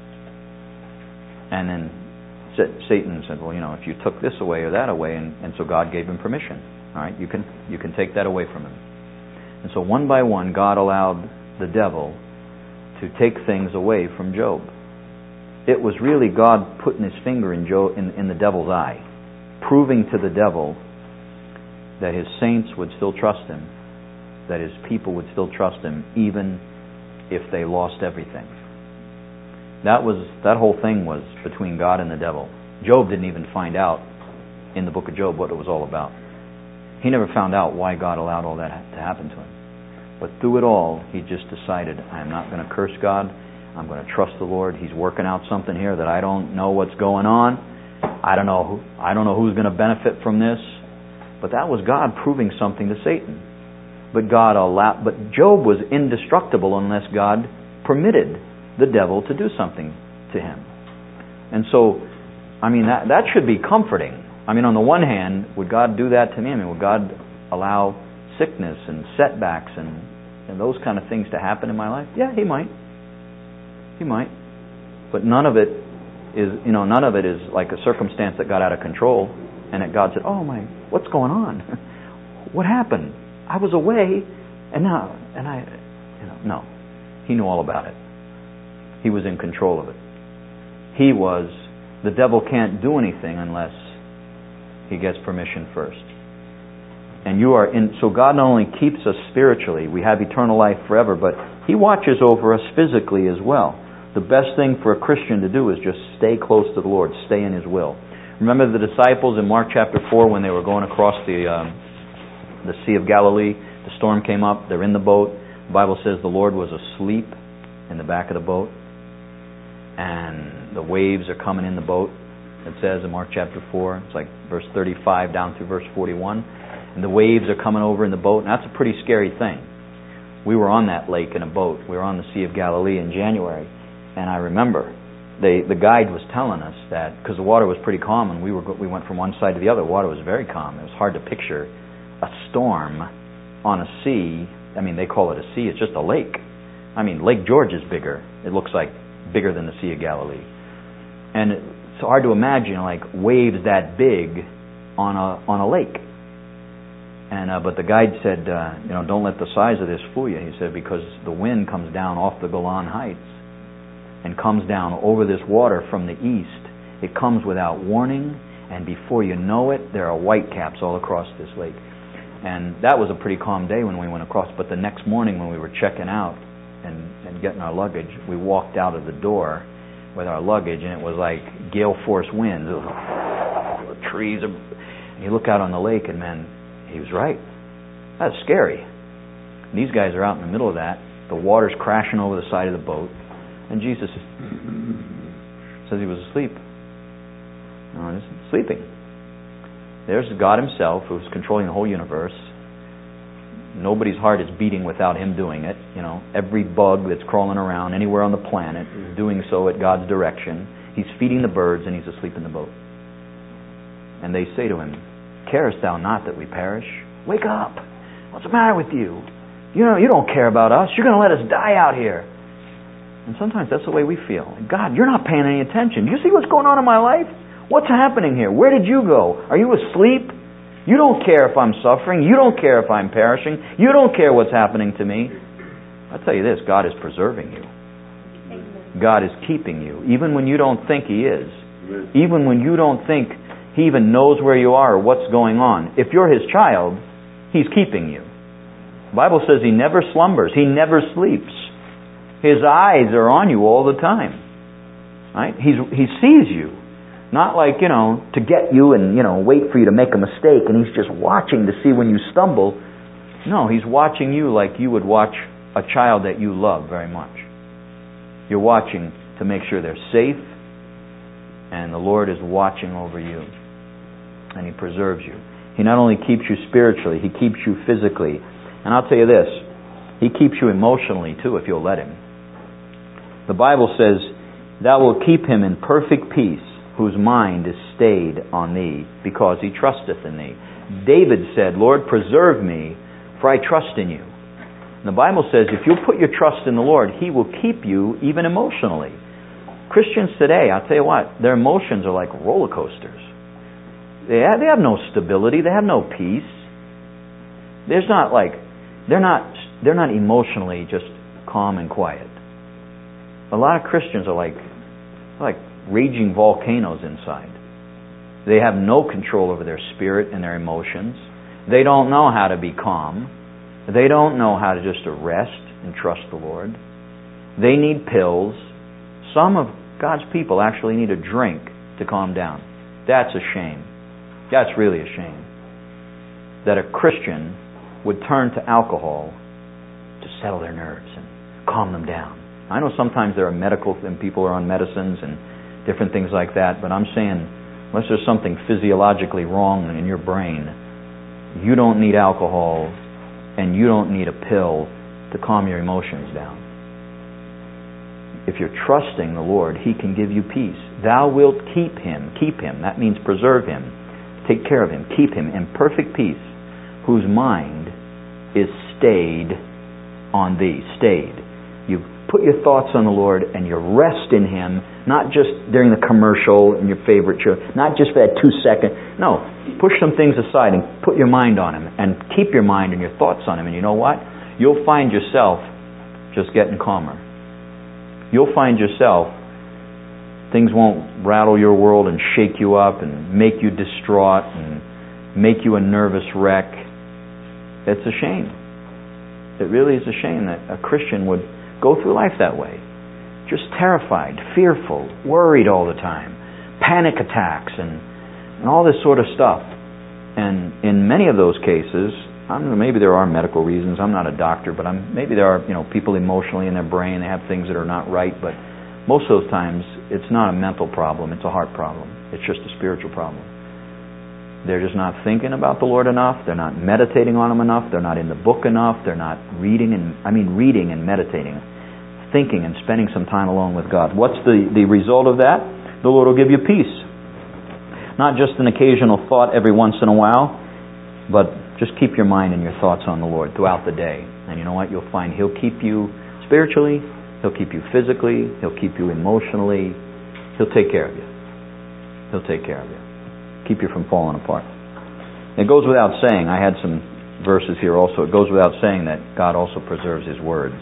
And then Satan said, "Well, you know, if you took this away or that away," and, and so God gave him permission. All right, you can you can take that away from him. And so one by one, God allowed the devil to take things away from Job. It was really God putting His finger in Job in, in the devil's eye, proving to the devil that His saints would still trust Him, that His people would still trust Him, even if they lost everything. That was that whole thing was between God and the devil. Job didn't even find out in the book of Job what it was all about. He never found out why God allowed all that to happen to him. But through it all, he just decided, I am not going to curse God. I'm going to trust the Lord. He's working out something here that I don't know what's going on. I don't know who, I don't know who's going to benefit from this. But that was God proving something to Satan. But God allowed, but Job was indestructible unless God permitted the devil to do something to him. And so, I mean, that that should be comforting. I mean, on the one hand, would God do that to me? I mean, would God allow sickness and setbacks and, and those kind of things to happen in my life? Yeah, He might. He might. But none of it is, you know, none of it is like a circumstance that got out of control and that God said, oh my, what's going on? What happened? I was away and now, and I, you know, no. He knew all about it. He was in control of it. He was, the devil can't do anything unless he gets permission first. And you are in, so God not only keeps us spiritually, we have eternal life forever, but He watches over us physically as well. The best thing for a Christian to do is just stay close to the Lord, stay in His will. Remember the disciples in Mark chapter four when they were going across the um, the Sea of Galilee, the storm came up, they're in the boat. The Bible says the Lord was asleep in the back of the boat, and the waves are coming in the boat. It says in Mark chapter four, it's like verse thirty-five down through verse forty-one. And the waves are coming over in the boat, and that's a pretty scary thing. We were on that lake in a boat. We were on the Sea of Galilee in January. And I remember they, the guide was telling us that, because the water was pretty calm, and we were we went from one side to the other. The water was very calm. It was hard to picture a storm on a sea. I mean, they call it a sea. It's just a lake. I mean, Lake George is bigger. It looks like bigger than the Sea of Galilee. And it's hard to imagine like waves that big on a on a lake. And uh, but the guide said, uh, you know, don't let the size of this fool you. He said, because the wind comes down off the Golan Heights and comes down over this water from the east. It comes without warning, and before you know it, there are whitecaps all across this lake. And that was a pretty calm day when we went across. But the next morning when we were checking out and, and getting our luggage, we walked out of the door with our luggage, and it was like gale force winds. It was, the trees are, and you look out on the lake, and man, he was right. That's scary. And these guys are out in the middle of that. The water's crashing over the side of the boat. And Jesus says he was asleep. No, he's sleeping. There's God Himself who's controlling the whole universe. Nobody's heart is beating without Him doing it. You know, every bug that's crawling around anywhere on the planet is doing so at God's direction. He's feeding the birds and He's asleep in the boat. And they say to Him, carest thou not that we perish? Wake up! What's the matter with you? You know, you don't care about us. You're going to let us die out here. And sometimes that's the way we feel. God, you're not paying any attention. Do you see what's going on in my life? What's happening here? Where did you go? Are you asleep? You don't care if I'm suffering. You don't care if I'm perishing. You don't care what's happening to me. I'll tell you this, God is preserving you. God is keeping you, even when you don't think He is. Even when you don't think He even knows where you are or what's going on. If you're His child, He's keeping you. The Bible says He never slumbers. He never sleeps. His eyes are on you all the time. Right? He's, he sees you. Not like, you know, to get you and, you know, wait for you to make a mistake and He's just watching to see when you stumble. No, He's watching you like you would watch a child that you love very much. You're watching to make sure they're safe, and the Lord is watching over you. And He preserves you. He not only keeps you spiritually, He keeps you physically. And I'll tell you this, He keeps you emotionally too if you'll let Him. The Bible says, thou wilt keep him in perfect peace, whose mind is stayed on Thee, because he trusteth in Thee. David said, Lord, preserve me, for I trust in You. And the Bible says, if you'll put your trust in the Lord, He will keep you even emotionally. Christians today, I'll tell you what, their emotions are like roller coasters. They have, they have no stability. They have no peace. There's not like, they're not, they're not emotionally just calm and quiet. A lot of Christians are like, like raging volcanoes inside. They have no control over their spirit and their emotions. They don't know how to be calm. They don't know how to just rest and trust the Lord. They need pills. Some of God's people actually need a drink to calm down. That's a shame. That's really a shame. that a Christian would turn to alcohol to settle their nerves and calm them down. I know sometimes there are medical and people are on medicines and different things like that, but I'm saying unless there's something physiologically wrong in your brain, you don't need alcohol and you don't need a pill to calm your emotions down. If you're trusting the Lord, He can give you peace. Thou wilt keep him, keep him, that means preserve him, take care of him, keep him in perfect peace, whose mind is stayed on thee, stayed. You put your thoughts on the Lord and you rest in Him, not just during the commercial and your favorite show, not just for that two second. No, push some things aside and put your mind on Him and keep your mind and your thoughts on Him. And you know what? You'll find yourself just getting calmer. You'll find yourself, things won't rattle your world and shake you up and make you distraught and make you a nervous wreck. It's a shame. It really is a shame that a Christian would go through life that way. Just terrified, fearful, worried all the time, panic attacks and, and all this sort of stuff. And in many of those cases, I don't know, maybe there are medical reasons. I'm not a doctor, but I'm, maybe there are, you know, people emotionally in their brain, they have things that are not right, but most of those times it's not a mental problem, it's a heart problem. It's just a spiritual problem. They're just not thinking about the Lord enough. They're not meditating on Him enough. They're not in the book enough. They're not reading and, I mean reading and meditating, thinking and spending some time alone with God. What's the, the result of that? The Lord will give you peace. Not just an occasional thought every once in a while, but just keep your mind and your thoughts on the Lord throughout the day. And you know what? You'll find He'll keep you spiritually. He'll keep you physically. He'll keep you emotionally. He'll take care of you. He'll take care of you. Keep you from falling apart. It goes without saying, I had some verses here also, it goes without saying that God also preserves His words.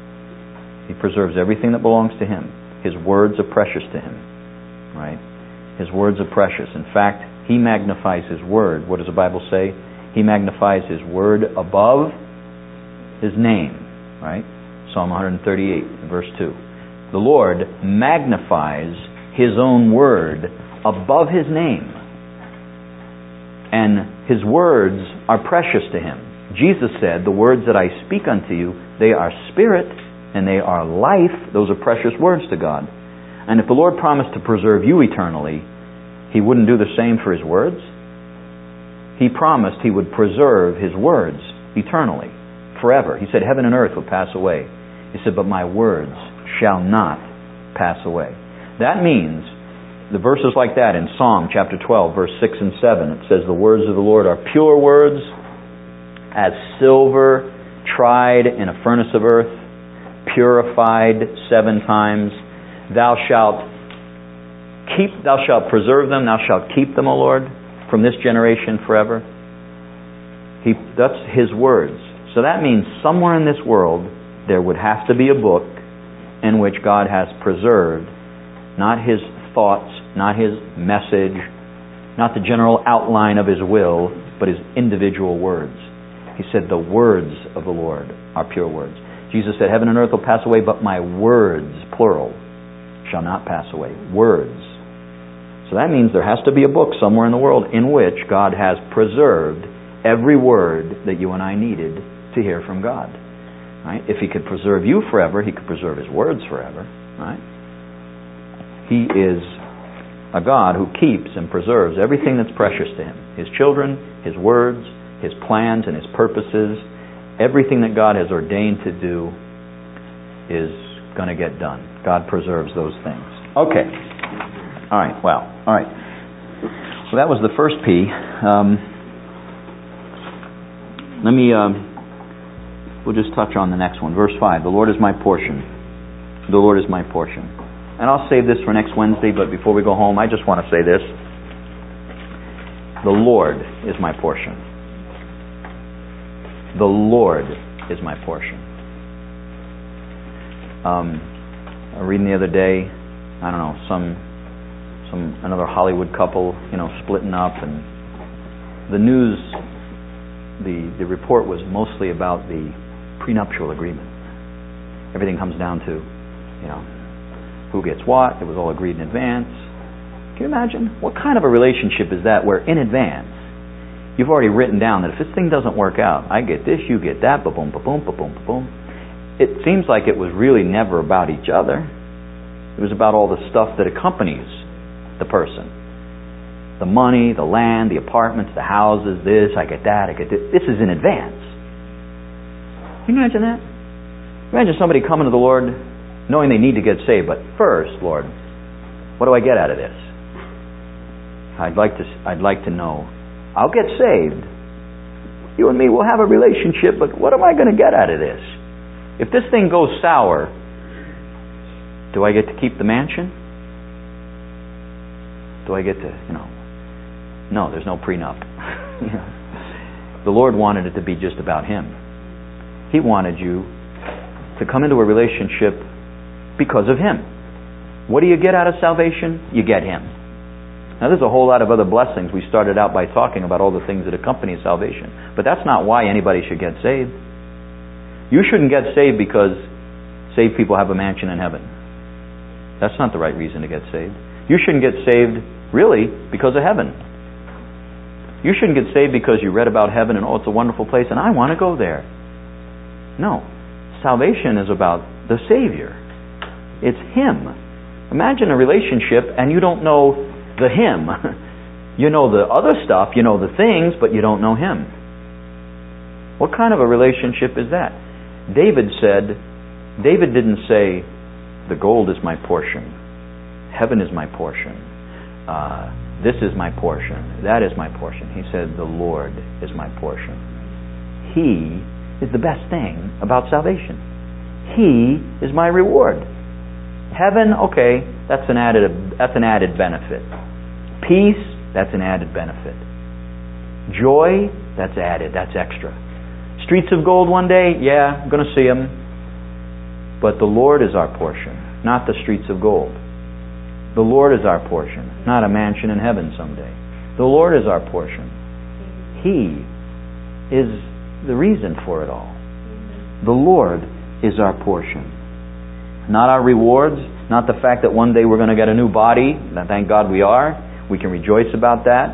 He preserves everything that belongs to Him. His words are precious to Him. Right? His words are precious. In fact, He magnifies His word. What does the Bible say? He magnifies His word above His name. Right? Psalm one thirty-eight, verse two. The Lord magnifies His own word above His name. And His words are precious to Him. Jesus said, the words that I speak unto you, they are spirit and they are life. Those are precious words to God. And if the Lord promised to preserve you eternally, He wouldn't do the same for His words. He promised He would preserve His words eternally, forever. He said, heaven and earth will pass away. He said, but my words shall not pass away. That means the verses like that in Psalm chapter twelve, verse six and seven, it says, the words of the Lord are pure words, as silver tried in a furnace of earth, purified seven times. Thou shalt keep, thou shalt preserve them, thou shalt keep them, O Lord, from this generation forever. He, that's His words. So that means somewhere in this world there would have to be a book in which God has preserved not His thoughts, not His message, not the general outline of His will, but His individual words. He said, the words of the Lord are pure words. Jesus said, heaven and earth will pass away, but my words, plural, shall not pass away. Words. So that means there has to be a book somewhere in the world in which God has preserved every word that you and I needed to hear from God. Right? If He could preserve you forever, He could preserve His words forever. Right? He is a God who keeps and preserves everything that's precious to Him. His children, His words, His plans and His purposes, everything that God has ordained to do is going to get done. God preserves those things. Okay. All right. Well, all right. So that was the first P. Um, let me, um, we'll just touch on the next one. Verse five, the Lord is my portion. The Lord is my portion. And I'll save this for next Wednesday, but before we go home, I just want to say this. The Lord is my portion. The Lord is my portion. Um, I was reading the other day, I don't know, some, some another Hollywood couple, you know, splitting up, and the news, the the report was mostly about the prenuptial agreement. Everything comes down to, you know, who gets what. It was all agreed in advance. Can you imagine? What kind of a relationship is that where in advance You've already written down that if this thing doesn't work out, I get this, you get that, ba-boom, ba-boom, ba-boom, ba-boom. It seems like it was really never about each other. It was about all the stuff that accompanies the person. The money, the land, the apartments, the houses, this, I get that, I get this. This is in advance. Can you imagine that? Imagine somebody coming to the Lord knowing they need to get saved, but first, Lord, what do I get out of this? I'd like to I'd like to know. I'll get saved. You and me will have a relationship, but what am I going to get out of this? If this thing goes sour, do I get to keep the mansion? Do I get to, you know... No, there's no prenup. The Lord wanted it to be just about Him. He wanted you to come into a relationship because of Him. What do you get out of salvation? You get Him. Now there's a whole lot of other blessings. We started out by talking about all the things that accompany salvation. But that's not why anybody should get saved. You shouldn't get saved because saved people have a mansion in heaven. That's not the right reason to get saved. You shouldn't get saved, really, because of heaven. You shouldn't get saved because you read about heaven and, oh, it's a wonderful place and I want to go there. No. Salvation is about the Savior. It's Him. Imagine a relationship and you don't know the Him. You know the other stuff, you know the things, but you don't know Him. What kind of a relationship is that? David said, David didn't say, the gold is my portion. Heaven is my portion. Uh, this is my portion. That is my portion. He said, the Lord is my portion. He is the best thing about salvation. He is my reward. Heaven, okay, that's an added that's an added benefit. Peace, that's an added benefit. Joy, that's added, that's extra. Streets of gold one day, yeah, I'm going to see them. But the Lord is our portion, not the streets of gold. The Lord is our portion, not a mansion in heaven someday. The Lord is our portion. He is the reason for it all. The Lord is our portion. Not our rewards, not the fact that one day we're going to get a new body. Thank God we are. We can rejoice about that.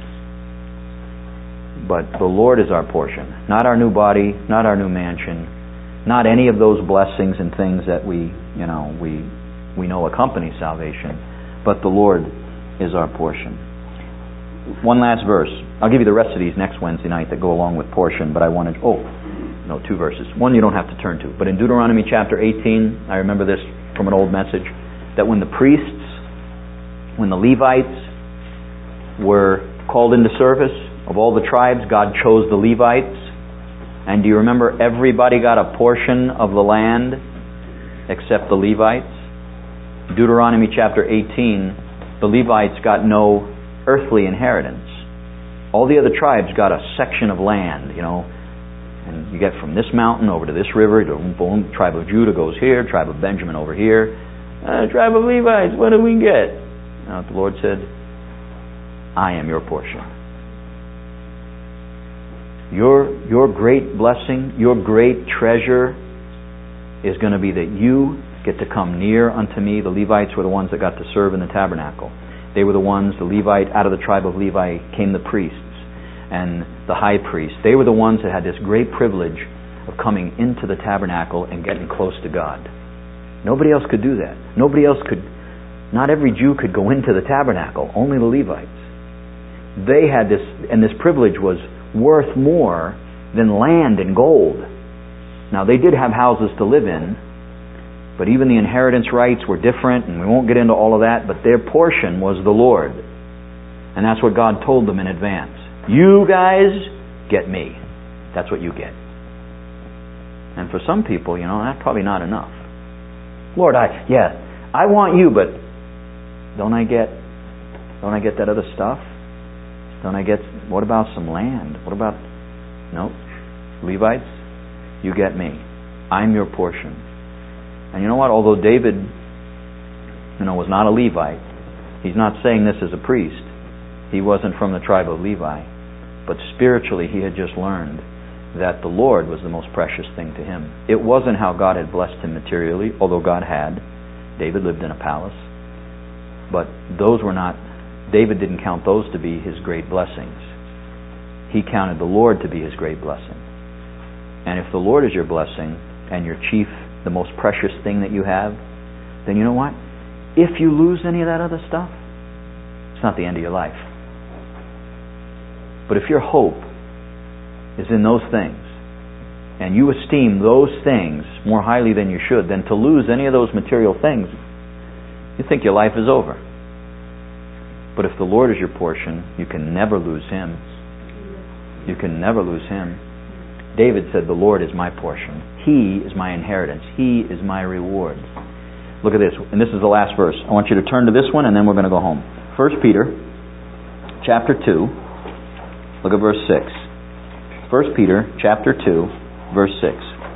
But the Lord is our portion. Not our new body, not our new mansion, not any of those blessings and things that we, you know, we we know accompany salvation. But the Lord is our portion. One last verse. I'll give you the rest of these next Wednesday night that go along with portion, but I wanted, oh, no, two verses. One you don't have to turn to. But in Deuteronomy chapter eighteen, I remember this from an old message, that when the priests, when the Levites were called into service, of all the tribes, God chose the Levites. And do you remember everybody got a portion of the land except the Levites? Deuteronomy chapter eighteen, the Levites got no earthly inheritance. All the other tribes got a section of land, you know, and you get from this mountain over to this river, to boom, tribe of Judah goes here, tribe of Benjamin over here, uh, tribe of Levites, what do we get? Now the Lord said, I am your portion. Your, your great blessing, your great treasure is going to be that you get to come near unto me. The Levites were the ones that got to serve in the tabernacle. They were the ones, the Levite, out of the tribe of Levi came the priests and the high priest. They were the ones that had this great privilege of coming into the tabernacle and getting close to God. Nobody else could do that. Nobody else could, not every Jew could go into the tabernacle, only the Levites. They had this, and this privilege was worth more than land and gold. Now they did have houses to live in, but even the inheritance rights were different, and we won't get into all of that, but their portion was the Lord. And that's what God told them in advance. You guys get me. That's what you get. And for some people, you know, that's probably not enough. Lord, I, yeah, I want you, but don't I get, don't I get that other stuff? Don't I get, what about some land? What about, no, Levites, you get me. I'm your portion. And you know what? Although David, you know, was not a Levite, he's not saying this as a priest. He wasn't from the tribe of Levi. But spiritually, he had just learned that the Lord was the most precious thing to him. It wasn't how God had blessed him materially, although God had. David lived in a palace. But those were not, David didn't count those to be his great blessings. he counted the Lord to be his great blessing. And if the Lord is your blessing and your chief, the most precious thing that you have, then you know what? If you lose any of that other stuff, it's not the end of your life. But if your hope is in those things, and you esteem those things more highly than you should, then to lose any of those material things, you think your life is over. But if the Lord is your portion, you can never lose Him. You can never lose Him. David said, the Lord is my portion. He is my inheritance. He is my reward. Look at this. And this is the last verse. I want you to turn to this one and then we're going to go home. First Peter chapter two. Look at verse six. First Peter chapter two, verse six.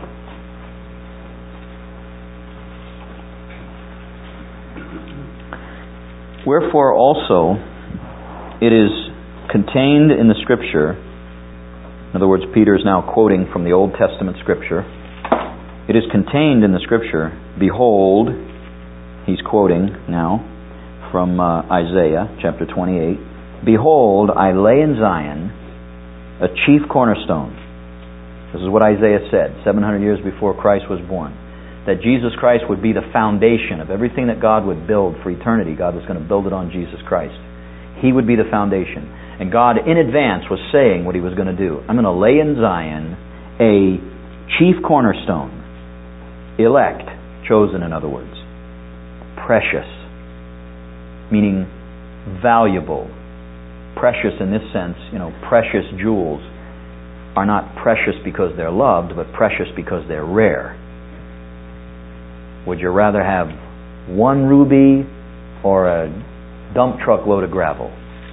Wherefore also it is contained in the Scripture. In other words, Peter is now quoting from the Old Testament Scripture. It is contained in the Scripture, behold, he's quoting now from uh, Isaiah chapter twenty-eight, behold, I lay in Zion a chief cornerstone. This is what Isaiah said seven hundred years before Christ was born. That Jesus Christ would be the foundation of everything that God would build for eternity. God was going to build it on Jesus Christ. He would be the foundation. And God in advance was saying what He was going to do. I'm going to lay in Zion a chief cornerstone. Elect, chosen in other words. Precious, meaning valuable. Precious in this sense, you know, precious jewels are not precious because they're loved, but precious because they're rare. Would you rather have one ruby or a dump truck load of gravel?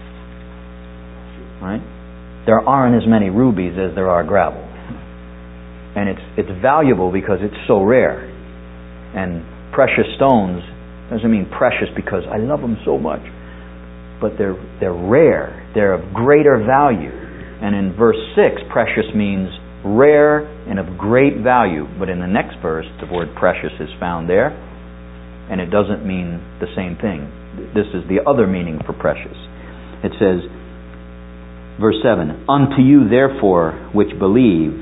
Right? There aren't as many rubies as there are gravel. And it's it's valuable because it's so rare. And precious stones doesn't mean precious because I love them so much. But they're they're rare. They're of greater value. And in verse six, precious means rare and of great value. But in the next verse, the word precious is found there. And it doesn't mean the same thing. This is the other meaning for precious. It says, verse seven, unto you therefore which believe,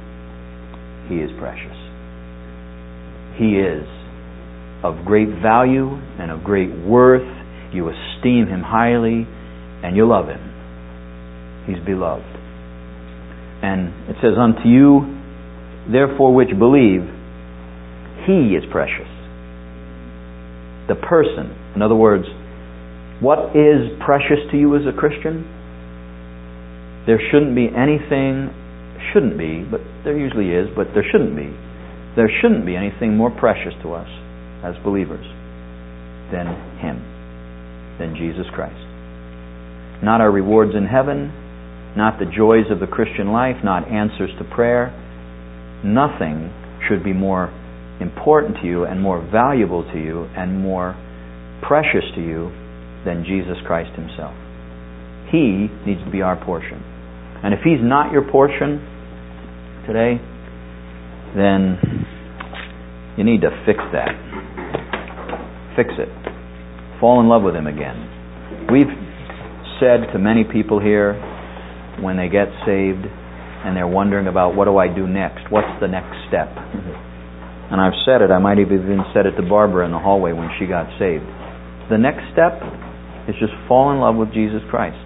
He is precious. He is of great value and of great worth. You esteem Him highly and you love Him. He's beloved. And it says, unto you therefore which believe, He is precious. The person. In other words, what is precious to you as a Christian? There shouldn't be anything, shouldn't be, but there usually is, but there shouldn't be. There shouldn't be anything more precious to us as believers than Him, than Jesus Christ. Not our rewards in heaven, not the joys of the Christian life, not answers to prayer. Nothing should be more important to you and more valuable to you and more precious to you than Jesus Christ Himself. He needs to be our portion. And if He's not your portion today, then you need to fix that. Fix it. Fall in love with Him again. We've said to many people here when they get saved and they're wondering about what do I do next? What's the next step? And I've said it, I might have even said it to Barbara in the hallway when she got saved. The next step is just fall in love with Jesus Christ.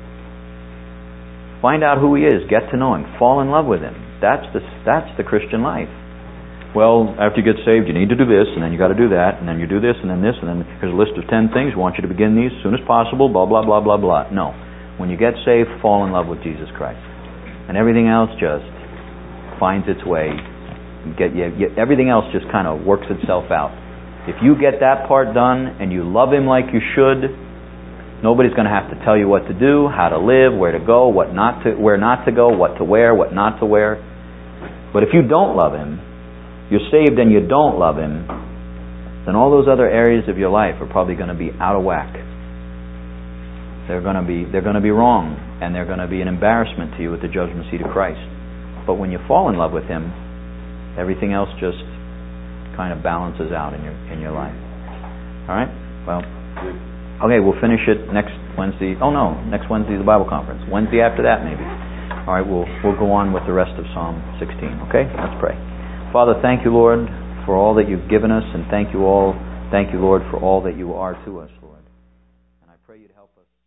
Find out who He is. Get to know Him. Fall in love with Him. That's the, that's the Christian life. Well, after you get saved, you need to do this, and then you got to do that, and then you do this, and then this, and then here's a list of ten things. We want you to begin these as soon as possible, blah, blah, blah, blah, blah. No. When you get saved, fall in love with Jesus Christ. And everything else just finds its way. You get, you, you, everything else just kind of works itself out. If you get that part done, and you love Him like you should, nobody's going to have to tell you what to do, how to live, where to go, what not to, where not to go, what to wear, what not to wear. But if you don't love Him, you're saved and you don't love Him, then all those other areas of your life are probably going to be out of whack. They're going to be they're going to be wrong, and they're going to be an embarrassment to you at the judgment seat of Christ. But when you fall in love with Him, everything else just kind of balances out in your in your life. All right? Well, okay, we'll finish it next Wednesday. Oh no, next Wednesday is the Bible conference. Wednesday after that, maybe. All right, we'll we'll go on with the rest of Psalm sixteen. Okay, let's pray. Father, thank you, Lord, for all that you've given us, and thank you all, thank you, Lord, for all that you are to us, Lord. And I pray you'd help us.